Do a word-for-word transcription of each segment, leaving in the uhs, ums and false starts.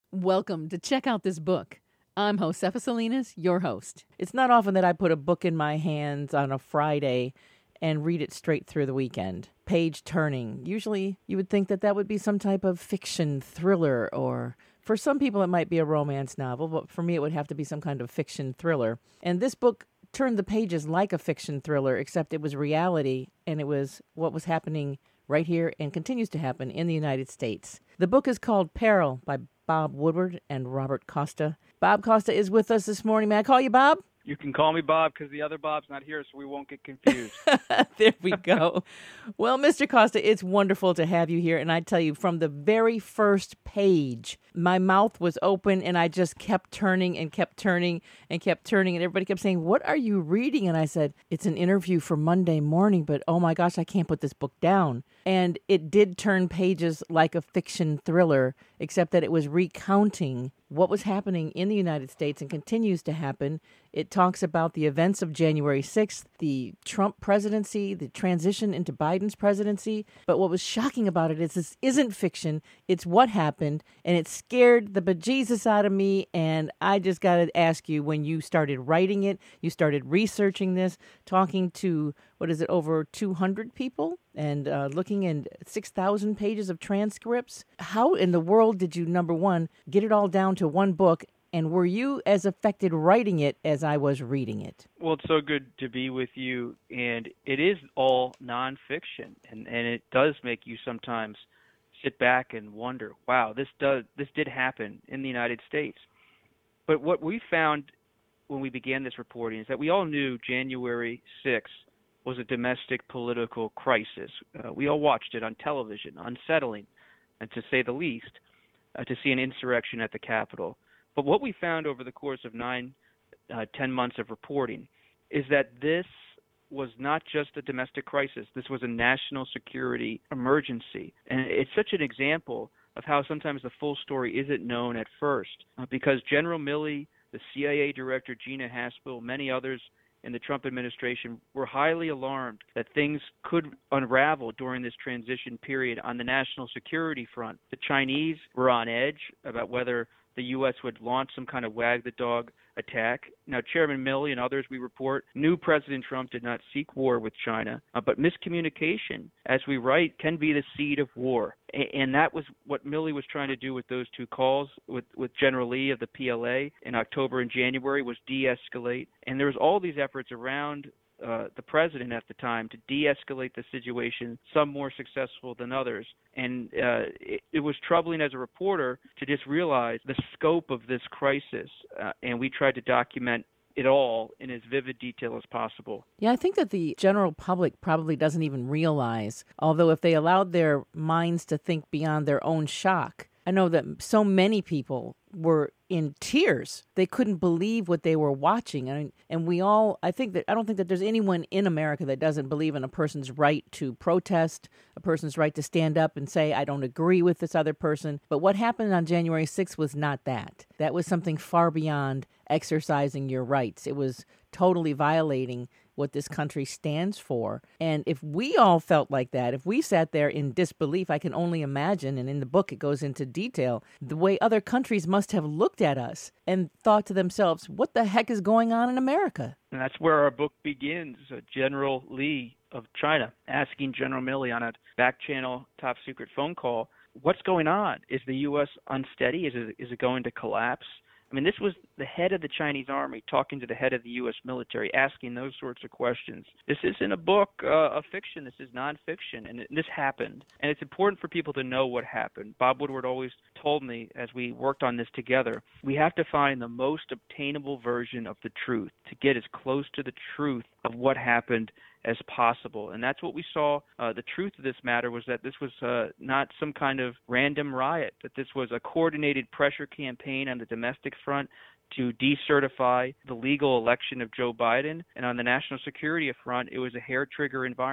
Welcome to Check Out This Book. I'm Josefa Salinas, your host. It's not often that I put a book in my hands on a Friday and read it straight through the weekend. Page turning. Usually you would think that that would be some type of fiction thriller, or for some people it might be a romance novel, but for me it would have to be some kind of fiction thriller. And this book turned the pages like a fiction thriller, except it was reality, and it was what was happening right here and continues to happen in the United States. The book is called Peril by Bob Woodward and Robert Costa. Bob Costa is with us this morning. May I call you Bob? You can call me Bob because the other Bob's not here, so we won't get confused. There we go. Well, Mister Costa, it's wonderful to have you here. And I tell you, from the very first page, my mouth was open and I just kept turning and kept turning and kept turning. And everybody kept saying, "What are you reading?" And I said, "It's an interview for Monday morning, but oh my gosh, I can't put this book down." And it did turn pages like a fiction thriller, except that it was recounting what was happening in the United States and continues to happen. It talks about the events of January sixth, the Trump presidency, the transition into Biden's presidency. But what was shocking about it is this isn't fiction. It's what happened, and it scared the bejesus out of me. And I just got to ask you, when you started writing it, you started researching this, talking to, what is it, over two hundred people, and uh, looking in six thousand pages of transcripts. How in the world did you, number one, get it all down to one book? And were you as affected writing it as I was reading it? Well, it's so good to be with you, and it is all nonfiction, and, and it does make you sometimes sit back and wonder, wow, this does this did happen in the United States. But what we found when we began this reporting is that we all knew January sixth was a domestic political crisis. Uh, we all watched it on television, unsettling, and to say the least, uh, to see an insurrection at the Capitol. But what we found over the course of nine, uh, ten months of reporting is that this was not just a domestic crisis. This was a national security emergency. And it's such an example of how sometimes the full story isn't known at first, uh, because General Milley, the C I A director, Gina Haspel, many others in the Trump administration were highly alarmed that things could unravel during this transition period on the national security front. The Chinese were on edge about whether the U S would launch some kind of wag-the-dog attack. Now, Chairman Milley and others, we report, knew President Trump did not seek war with China, uh, but miscommunication, as we write, can be the seed of war. A- and that was what Milley was trying to do with those two calls with, with General Lee of the P L A in October and January, was de-escalate. And there was all these efforts around Uh, the president at the time to de-escalate the situation, some more successful than others. And uh, it, it was troubling as a reporter to just realize the scope of this crisis, uh, and we tried to document it all in as vivid detail as possible. Yeah, I think that the general public probably doesn't even realize, although if they allowed their minds to think beyond their own shock, I know that so many people were in tears. They couldn't believe what they were watching. And, and we all, I think that, I don't think that there's anyone in America that doesn't believe in a person's right to protest, a person's right to stand up and say, I don't agree with this other person. But what happened on January sixth was not that. That was something far beyond exercising your rights. It was totally violating what this country stands for. And if we all felt like that, if we sat there in disbelief, I can only imagine, and in the book it goes into detail, the way other countries must have looked at us and thought to themselves, what the heck is going on in America? And that's where our book begins. Uh, General Lee of China asking General Milley on a back-channel top-secret phone call, what's going on? Is the U S unsteady? Is it, is it going to collapse? I mean, this was the head of the Chinese army talking to the head of the U S military, asking those sorts of questions. This isn't a book uh, of fiction. This is nonfiction, and it, this happened. And it's important for people to know what happened. Bob Woodward always told me, as we worked on this together, we have to find the most obtainable version of the truth, to get as close to the truth of what happened as possible. And that's what we saw. Uh, the truth of this matter was that this was uh, not some kind of random riot, that this was a coordinated pressure campaign on the domestic front to decertify the legal election of Joe Biden. And on the national security front, it was a hair-trigger environment.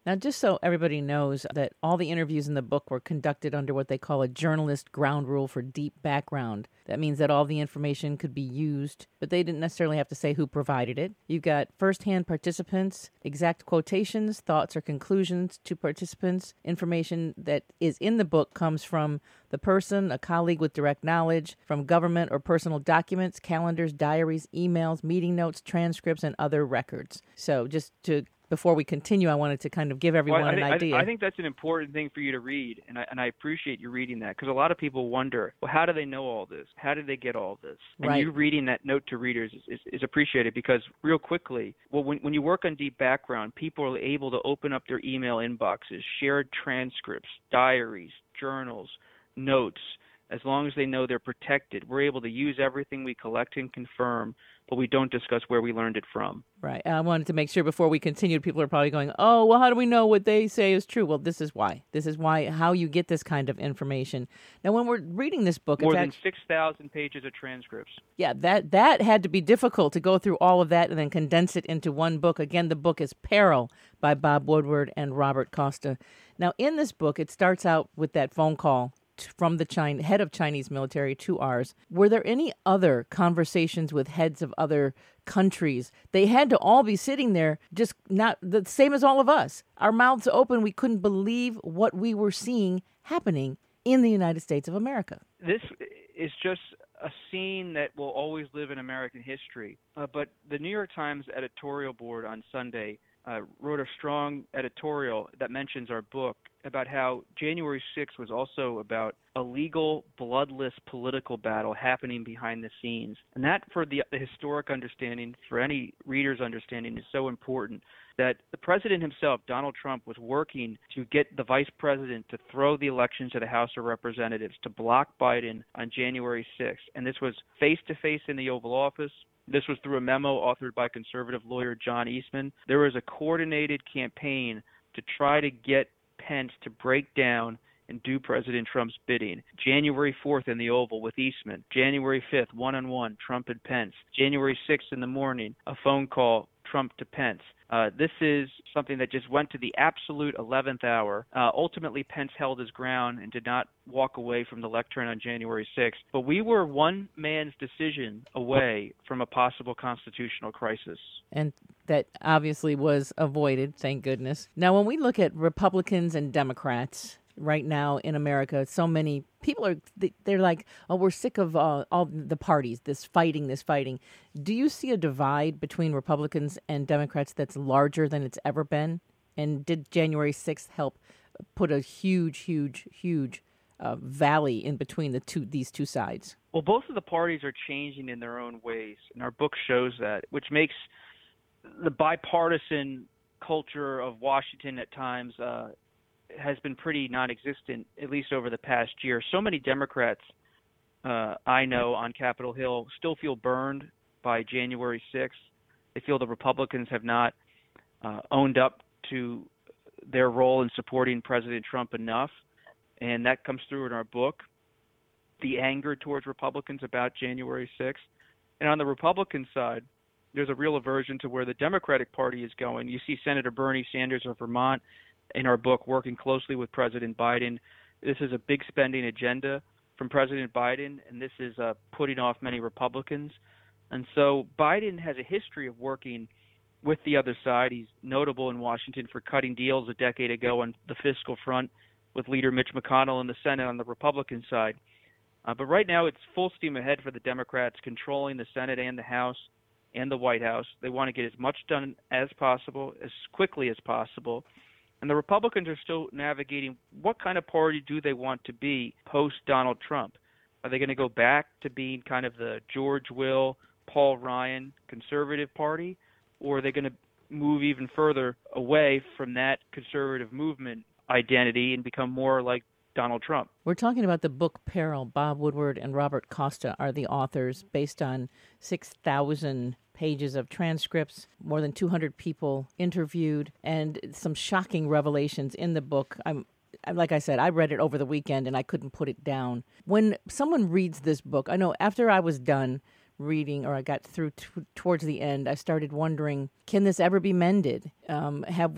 Now, just so everybody knows that all the interviews in the book were conducted under what they call a journalist ground rule for deep background. That means that all the information could be used, but they didn't necessarily have to say who provided it. You've got firsthand participants, exact quotations, thoughts or conclusions to participants. Information that is in the book comes from the person, a colleague with direct knowledge, from government or personal documents, calendars, diaries, emails, meeting notes, transcripts, and other records. So just to Before we continue, I wanted to kind of give everyone well, I, an I, idea. I think that's an important thing for you to read, and I, and I appreciate you reading that, because a lot of people wonder, well, how do they know all this? How did they get all this? And right. you reading that note to readers is, is, is appreciated, because real quickly, well, when, when you work on deep background, people are able to open up their email inboxes, shared transcripts, diaries, journals, notes. As long as they know they're protected, we're able to use everything we collect and confirm, but we don't discuss where we learned it from. Right. I wanted to make sure before we continued, people are probably going, oh, well, how do we know what they say is true? Well, this is why. This is why, how you get this kind of information. Now, when we're reading this book... More it's than actually, six thousand pages of transcripts. Yeah, that, that had to be difficult to go through all of that and then condense it into one book. Again, the book is Peril by Bob Woodward and Robert Costa. Now, in this book, it starts out with that phone call from the China, head of Chinese military to ours. Were there any other conversations with heads of other countries? They had to all be sitting there, just not the same as all of us. Our mouths open. We couldn't believe what we were seeing happening in the United States of America. This is just a scene that will always live in American history. Uh, but the New York Times editorial board on Sunday uh, wrote a strong editorial that mentions our book about how January sixth was also about a legal, bloodless political battle happening behind the scenes. And that, for the, the historic understanding, for any reader's understanding, is so important, that the president himself, Donald Trump, was working to get the vice president to throw the election to the House of Representatives, to block Biden on January sixth. And this was face-to-face in the Oval Office. This was through a memo authored by conservative lawyer John Eastman. There was a coordinated campaign to try to get Pence to break down and do President Trump's bidding. January fourth in the Oval with Eastman. January fifth, one-on-one, Trump and Pence. January sixth in the morning, a phone call, Trump to Pence. Uh, this is something that just went to the absolute eleventh hour. Uh, ultimately, Pence held his ground and did not walk away from the lectern on January sixth. But we were one man's decision away from a possible constitutional crisis. And that obviously was avoided, thank goodness. Now, when we look at Republicans and Democrats right now in America, so many people are, they're like, oh, we're sick of uh, all the parties, this fighting, this fighting. Do you see a divide between Republicans and Democrats that's larger than it's ever been? And did January sixth help put a huge, huge, huge uh, valley in between the two, these two sides? Well, both of the parties are changing in their own ways, and our book shows that, which makes the bipartisan culture of Washington at times uh, has been pretty non-existent, at least over the past year. So many Democrats uh, I know on Capitol Hill still feel burned by January sixth. They feel the Republicans have not uh, owned up to their role in supporting President Trump enough, and that comes through in our book, the anger towards Republicans about January sixth. And on the Republican side, there's a real aversion to where the Democratic Party is going. You see Senator Bernie Sanders of Vermont in our book working closely with President Biden. This is a big spending agenda from President Biden, and this is uh, putting off many Republicans. And so Biden has a history of working with the other side. He's notable in Washington for cutting deals a decade ago on the fiscal front with leader Mitch McConnell in the Senate on the Republican side. Uh, but right now it's full steam ahead for the Democrats, controlling the Senate and the House and the White House. They want to get as much done as possible, as quickly as possible. And the Republicans are still navigating what kind of party do they want to be post-Donald Trump. Are they going to go back to being kind of the George Will, Paul Ryan conservative party, or are they going to move even further away from that conservative movement identity and become more like Donald Trump? We're talking about the book Peril. Bob Woodward and Robert Costa are the authors, based on six thousand pages of transcripts, more than two hundred people interviewed, and some shocking revelations in the book. I'm Like I said, I read it over the weekend and I couldn't put it down. When someone reads this book, I know after I was done reading, or I got through t- towards the end, I started wondering, can this ever be mended? Um, have we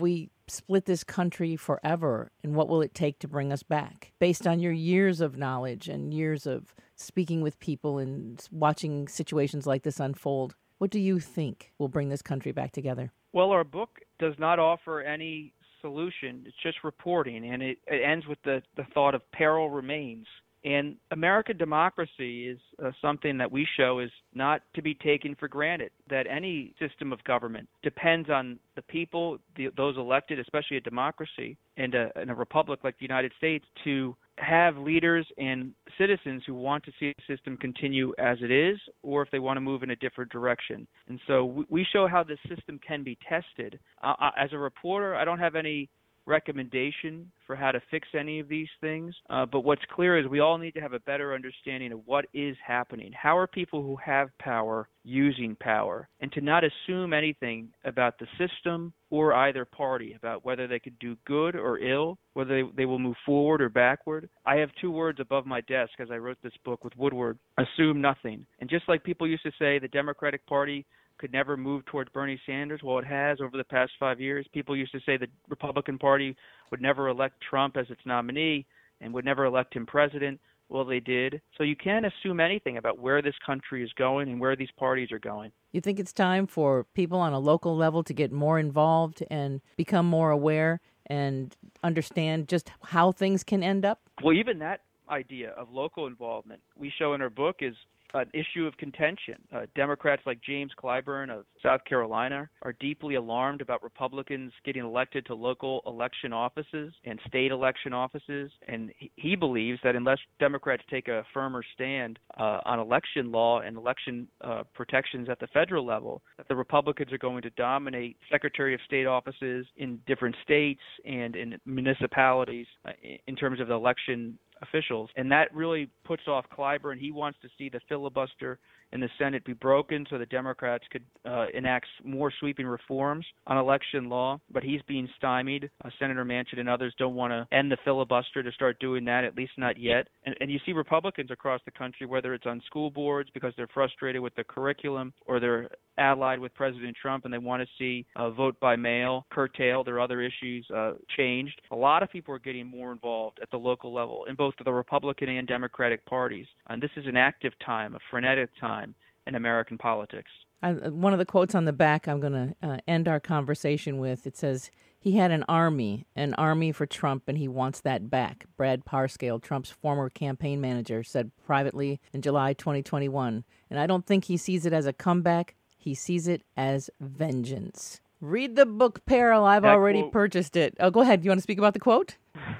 split this country forever? And what will it take to bring us back? Based on your years of knowledge and years of speaking with people and watching situations like this unfold, what do you think will bring this country back together? Well, our book does not offer any solution. It's just reporting, and it, it ends with the, the thought of peril remains. And American democracy is uh, something that we show is not to be taken for granted, that any system of government depends on the people, the, those elected, especially a democracy, and a, and a republic like the United States, to have leaders and citizens who want to see the system continue as it is, or if they want to move in a different direction. And so we, we show how the system can be tested. Uh, as a reporter, I don't have any recommendation for how to fix any of these things. Uh, but what's clear is we all need to have a better understanding of what is happening. How are people who have power using power? And to not assume anything about the system or either party, about whether they could do good or ill, whether they, they will move forward or backward. I have two words above my desk as I wrote this book with Woodward: assume nothing. And just like people used to say the Democratic Party could never move towards Bernie Sanders, well, it has over the past five years. People used to say the Republican Party would never elect Trump as its nominee and would never elect him president. Well, they did. So you can't assume anything about where this country is going and where these parties are going. You think it's time for people on a local level to get more involved and become more aware and understand just how things can end up? Well, even that idea of local involvement we show in our book is an issue of contention. Uh, Democrats like James Clyburn of South Carolina are deeply alarmed about Republicans getting elected to local election offices and state election offices, and he, he believes that unless Democrats take a firmer stand uh, on election law and election uh, protections at the federal level, that the Republicans are going to dominate Secretary of State offices in different states and in municipalities uh, in terms of the election officials. And that really puts off Clyburn. He wants to see the filibuster in the Senate be broken so the Democrats could uh, enact more sweeping reforms on election law, but he's being stymied. Uh, Senator Manchin and others don't want to end the filibuster to start doing that, at least not yet. And, and you see Republicans across the country, whether it's on school boards because they're frustrated with the curriculum or they're allied with President Trump and they want to see uh, vote by mail curtailed or other issues uh, changed. A lot of people are getting more involved at the local level in both the Republican and Democratic parties. And this is an active time, a frenetic time in American politics. I, one of the quotes on the back I'm going to uh, end our conversation with, it says, he had an army, an army for Trump, and he wants that back. Brad Parscale, Trump's former campaign manager, said privately in July twenty twenty-one. And I don't think he sees it as a comeback. He sees it as vengeance. Read the book, Peril. I've that already quote, purchased it. Oh, go ahead. You want to speak about the quote?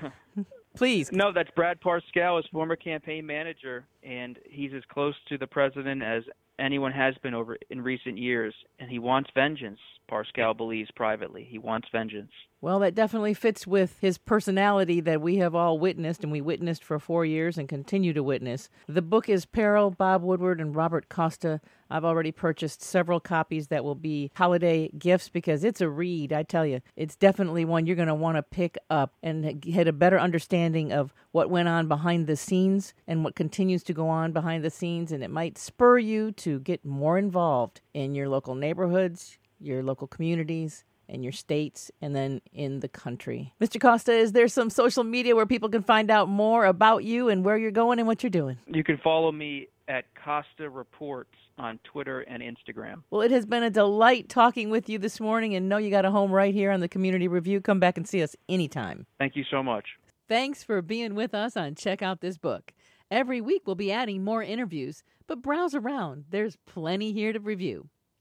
Please. No, that's Brad Parscale, his former campaign manager, and he's as close to the president as anyone has been over in recent years, and he wants vengeance. Parscale believes privately he wants vengeance. Well, that definitely fits with his personality that we have all witnessed, and we witnessed for four years and continue to witness. The book is Peril, Bob Woodward and Robert Costa. I've already purchased several copies that will be holiday gifts because it's a read, I tell you. It's definitely one you're going to want to pick up and get a better understanding of what went on behind the scenes and what continues to go on behind the scenes, and it might spur you to get more involved in your local neighborhoods, your local communities, in your states, and then in the country. Mister Costa, is there some social media where people can find out more about you and where you're going and what you're doing? You can follow me at Costa Reports on Twitter and Instagram. Well, it has been a delight talking with you this morning, and know you got a home right here on the Community Review. Come back and see us anytime. Thank you so much. Thanks for being with us on Check Out This Book. Every week we'll be adding more interviews, but browse around. There's plenty here to review.